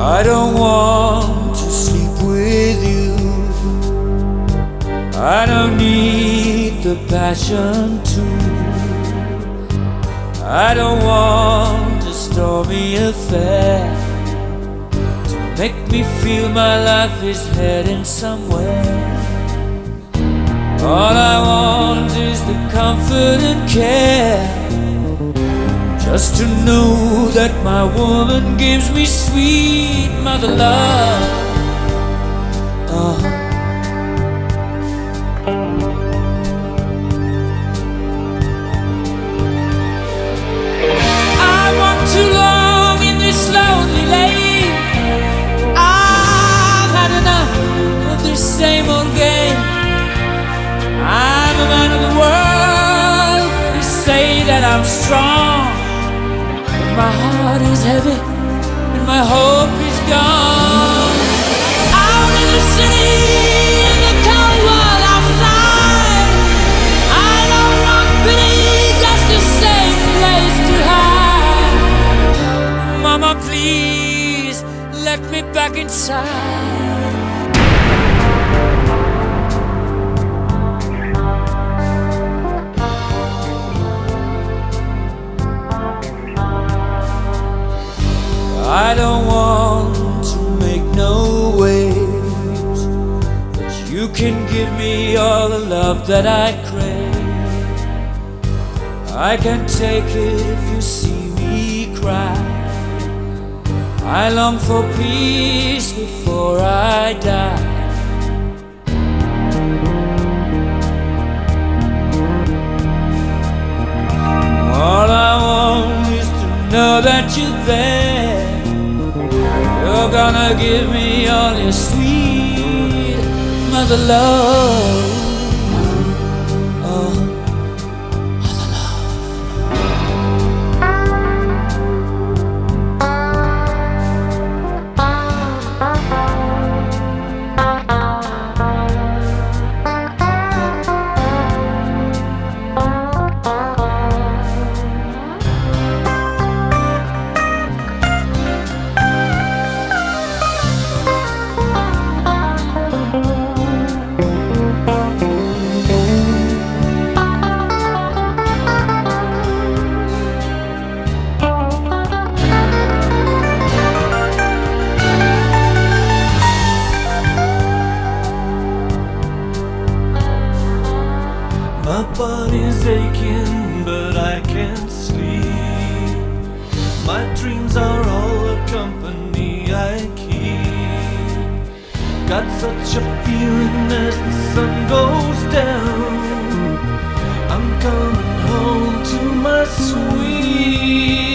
I don't want to sleep with you. I don't need the passion too. I don't want a stormy affair to make me feel my life is heading somewhere. All I want is the comfort and care, just to know that my woman gives me sweet mother love. I walked too long in this lonely lane. I've had enough of this same old game. I'm a man of the world. They say that I'm strong, but my heart is heavy and my hope is gone. Out in the city, in the cold world outside, I don't want pity, just a safe place to hide. Mama, please let me back inside. I don't want to make no waves, but you can give me all the love that I crave. I can take it if you see me cry. I long for peace before I die. All I want is to know that you're there. You're gonna give me all your sweet mother love. Oh, mother love. My body's aching, but I can't sleep. My dreams are all the company I keep. Got such a feeling as the sun goes down, I'm coming home to my sweet